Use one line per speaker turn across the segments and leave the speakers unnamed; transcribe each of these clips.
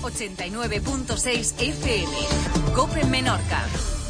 89.6 FM. COPE Menorca.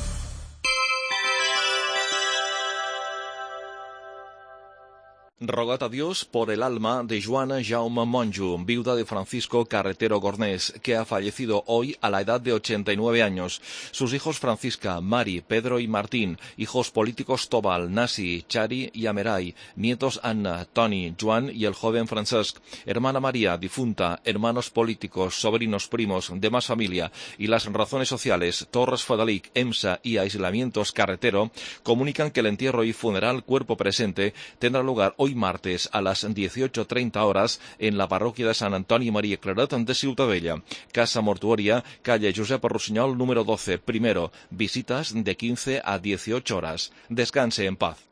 Rogad a Dios por el alma de Joana Jaume Monjo, viuda de Francisco Carretero Gornés, que ha fallecido hoy a la edad de 89 años. Sus hijos Francisca, Mari, Pedro y Martín, hijos políticos Tobal, Nasi, Chari y Ameray, nietos Anna, Toni, Joan y el joven Francesc, hermana María, difunta, hermanos políticos, sobrinos, primos, demás familia y las razones sociales Torres Fadalic, EMSA y Aislamientos Carretero comunican que el entierro y funeral cuerpo presente tendrá lugar hoy martes a las 18:30 horas en la parroquia de Sant Antoni Maria Claret de Ciutadella. Casa mortuoria, calle Josep Rossinyol, número 12, primero. Visitas de 15 a 18 horas. Descanse en paz.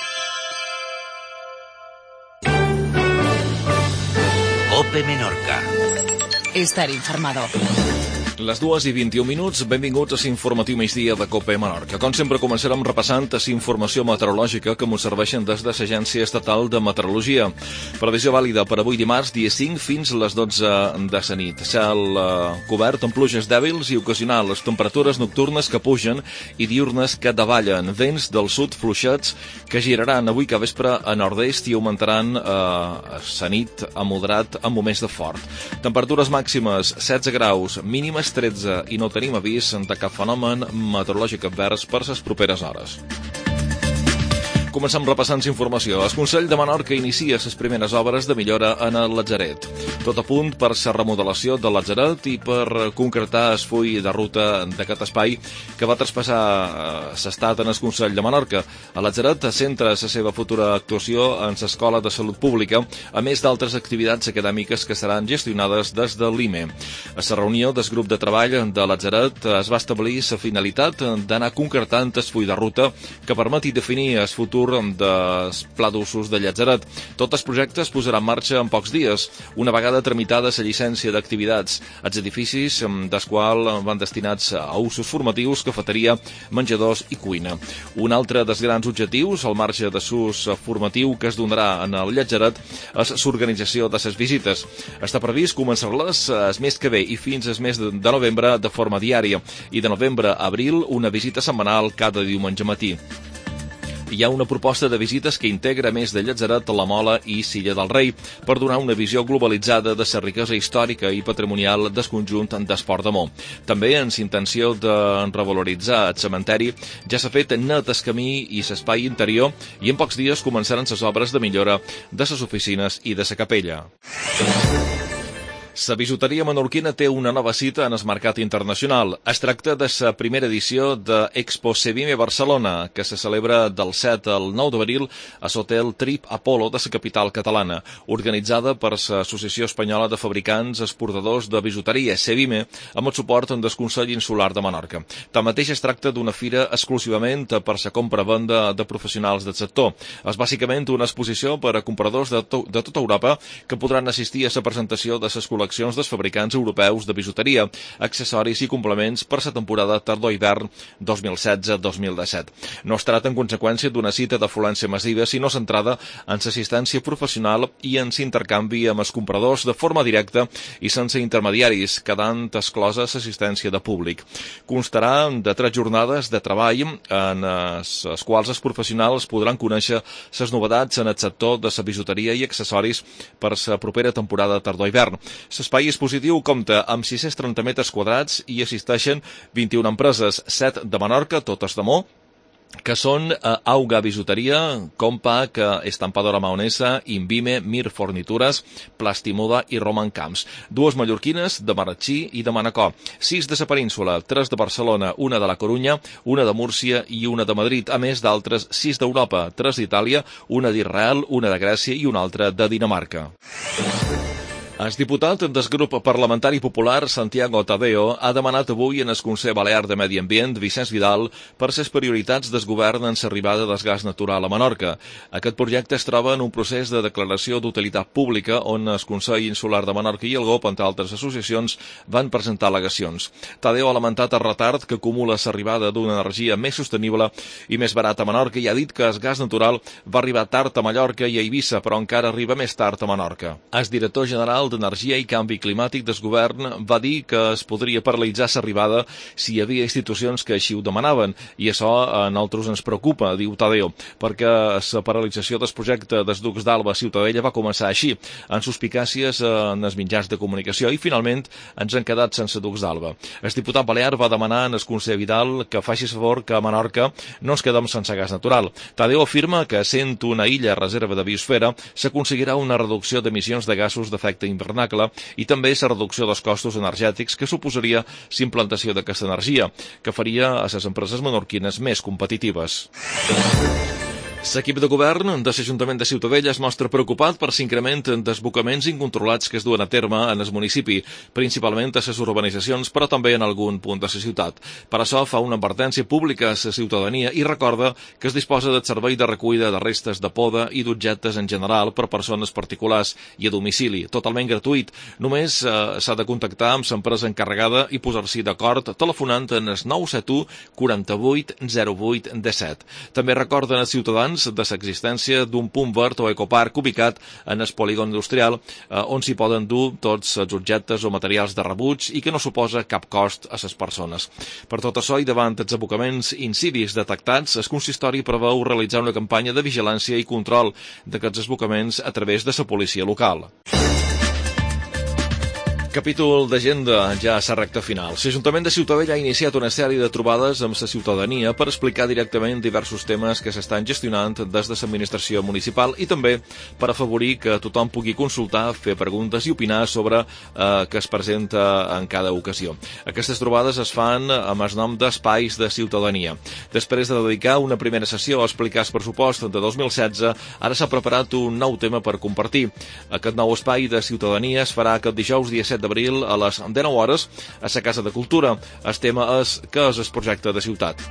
COPE Menorca.
Estar informado.
Les 2:21, benvinguts a l'informatiu migdia de COPE Menorca. Com sempre començarem repassant la informació meteorològica que ens serveixen des de l'Agència Estatal de Meteorologia. Previsió vàlida per avui dimarts, dia 5 fins a les 12 de la nit. Cel cobert amb pluges dèbils i ocasionals, temperatures nocturnes que pugen i diurnes que davallen, vents del sud fluixets que giraran avui que vespre a nord-est i augmentaran a la nit a moderat amb moments de fort. Temperatures màximes 16 graus, mínimes 13 i no tenim avís de cap fenomen meteorològic advers per les properes hores. Comencem repassant informació. El Consell de Menorca inicia les primeres obres de millora en el Latzaret. Tot a punt per la remodelació del Latzaret i per concretar el full de ruta d'aquest espai que va traspassar l'estat en el Consell de Menorca. El Latzaret centra la seva futura actuació en l'Escola de Salut Pública, a més d'altres activitats acadèmiques que seran gestionades des de l'IME. A la reunió del grup de treball de Latzaret es va establir la finalitat d'anar concretant el full de ruta que permeti definir el futur del pla d'usos de Latzaret. Tot el projecte es posarà en marxa en pocs dies, una vegada tramitada la llicència d'activitats. Els edificis, dels quals van destinats a usos formatius, cafeteria, menjadors i cuina. Un altre dels grans objectius, al marge de l'ús formatiu que es donarà en el Latzaret, és l'organització de les visites. Està previst començar-les el mes que ve i fins al mes de novembre de forma diària i de novembre a abril una visita setmanal cada diumenge matí. Hi ha una proposta de visites que integra més de Latzaret, La Mola i Silla del Rei per donar una visió globalitzada de la riquesa històrica i patrimonial del conjunt d'Esport de Mo. També en l'intenció de revaloritzar el cementeri ja s'ha fet net el camí i l'espai interior i en pocs dies començaran les obres de millora de les oficines i de la capella. La bijuteria menorquina té una nova cita en el mercat internacional. Es tracta de la primera edició de Expo Sevime Barcelona, que se celebra del 7 al 9 d'abril a l'Hotel Trip Apollo de la capital catalana, organitzada per l'Associació Espanyola de Fabricants Exportadors de Bijuteria, Sevime, amb el suport del Consell Insular de Menorca. Tanmateix es tracta d'una fira exclusivament per la compra-venda de professionals del sector. És bàsicament una exposició per a compradors de tota Europa que podran assistir a la presentació de les col·leccions dels fabricants europeus de bijuteria, accessoris i complements per la temporada tardor-hivern 2016-2017. No es tracta, en conseqüència, d'una cita d'afluència massiva, sinó centrada en l'assistència professional i en l'intercanvi amb els compradors de forma directa i sense intermediaris, quedant exclosa l'assistència de públic. Constarà de 3 jornades de treball en les quals els professionals podran conèixer les novetats en el sector de la bijuteria i accessoris per la propera temporada tardor-hivern. L'espai expositiu compta amb 630 metres quadrats i assisteixen 21 empreses, 7 de Menorca, totes de Mo, que són Auga Bijuteria, Compac, Estampadora Maonesa, Invime, Mir Fornitures, Plastimoda i Roman Camps. 2 mallorquines, de Marratxí i de Manacor. 6 de la península, 3 de Barcelona, una de la Corunya, una de Múrcia i una de Madrid, a més d'altres 6 d'Europa, 3 d'Itàlia, una d'Israel, una de Grècia i una altra de Dinamarca. El diputat del grup parlamentari popular, Santiago Tadeo, ha demanat avui en el Consell Balear de Medi Ambient, Vicenç Vidal, per les prioritats del govern en l'arribada del gas natural a Menorca. Aquest projecte es troba en un procés de declaració d'utilitat pública on el Consell Insular de Menorca i el GOP, entre altres associacions, van presentar al·legacions. Tadeo ha lamentat el retard que acumula l'arribada d'una energia més sostenible i més barata a Menorca i ha dit que el gas natural va arribar tard a Mallorca i a Eivissa, però encara arriba més tard a Menorca. El director general d'Energia i Canvi Climàtic del govern va dir que es podria paralitzar l'arribada si hi havia institucions que així ho demanaven, i això a nosaltres ens preocupa, diu Tadeo, perquè la paralització del projecte dels Ducs d'Alba a Ciutadella va començar així, en suspicàcies en els mitjans de comunicació, i finalment ens han quedat sense Ducs d'Alba. El diputat balear va demanar en el conseller Vidal que faci favor que a Menorca no ens quedem sense gas natural. Tadeo afirma que, sent una illa reserva de biosfera, s'aconseguirà una reducció d'emissions de gasos d'efecte hivernacle i també la reducció dels costos energètics que suposaria la implantació d'aquesta energia, que faria a les empreses menorquines més competitives. L'equip de govern de l'Ajuntament de Ciutadella es mostra preocupat per l'increment en desbocaments incontrolats que es duen a terme en el municipi, principalment a les urbanitzacions, però també en algun punt de la ciutat. Per això fa una advertència pública a la ciutadania i recorda que es disposa del servei de recollida de restes de poda i d'objectes en general per persones particulars i a domicili, totalment gratuït. Només s'ha de contactar amb l'empresa encarregada i posar-s'hi d'acord telefonant en el 971 48 08 17. També recorden als ciutadans de l'existència d'un punt verd o ecoparc ubicat en el polígon industrial on s'hi poden dur tots els objectes o materials de rebuig i que no suposa cap cost a les persones. Per tot això i davant els abocaments insidis detectats, el consistori preveu realitzar una campanya de vigilància i control d'aquests abocaments a través de la policia local. Capítol d'agenda ja a la recta final. L'Ajuntament de Ciutadella ha iniciat una sèrie de trobades amb la ciutadania per explicar directament diversos temes que s'estan gestionant des de l'administració municipal i també per afavorir que tothom pugui consultar, fer preguntes i opinar sobre què es presenta en cada ocasió. Aquestes trobades es fan amb el nom d'Espais de Ciutadania. Després de dedicar una primera sessió a explicar el pressupost de 2016, ara s'ha preparat un nou tema per compartir. Aquest nou espai de ciutadania es farà aquest dijous, dia 7 d'abril, a les 19 hores, a la Casa de Cultura. El tema és què és el projecte de ciutat.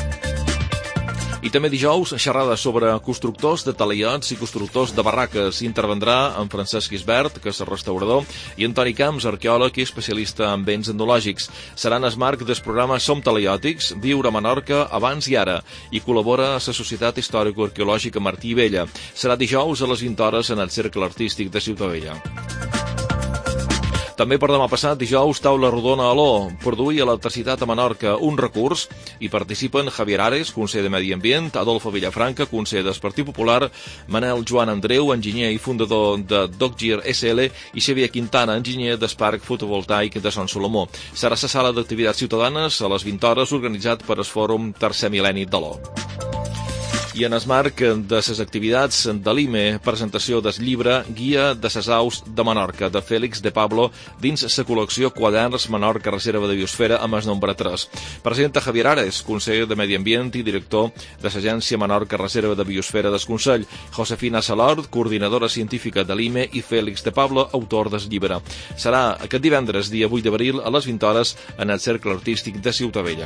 I també dijous, xerrada sobre constructors de talaiots i constructors de barraques. Intervendrà en Francesc Isbert, que és el restaurador, i Antoni Camps, arqueòleg i especialista en béns etnològics. Serà en el marc del programa Som Talaiòtics, Viure a Menorca abans i ara, i col·labora a la Societat Històrico-Arqueològica Martí i Vella. Serà dijous a les 20 hores en el Cercle Artístic de Ciutadella. També per demà passat, dijous, taula rodona a l'O, produir electricitat a Menorca, un recurs. Hi participen Javier Ares, conseller de Medi Ambient, Adolfo Villafranca, conseller del Partit Popular, Manel Joan Andreu, enginyer i fundador de Docgir SL, i Xavier Quintana, enginyer del Parc Fotovoltaic de Sant Salomó. Serà la sala d'activitats ciutadanes a les 20 hores, organitzat per el Fòrum Tercer Mil·lenni de l'O. I en el marc de les activitats de l'IME, presentació del llibre Guia de les aus de Menorca, de Félix de Pablo, dins la col·lecció Quaderns Menorca Reserva de Biosfera amb el nombre 3. Presenta Javier Ares, conseller de Medi Ambient i director de l'Agència Menorca Reserva de Biosfera del Consell, Josefina Salord, coordinadora científica de l'IME, i Félix de Pablo, autor del llibre. Serà aquest divendres, dia 8 d'abril, a les 20 hores, en el Cercle Artístic de Ciutadella.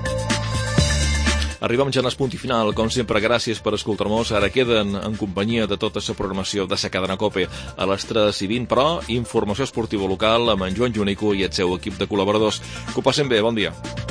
Arribem ja al punt final. Com sempre, gràcies per escoltar-nos. Ara queden en companyia de tota la programació de la cadena COPE. A les 3:20, però, informació esportiva local amb en Joan Junico i el seu equip de col·laboradors. Que ho passen bé, bon dia.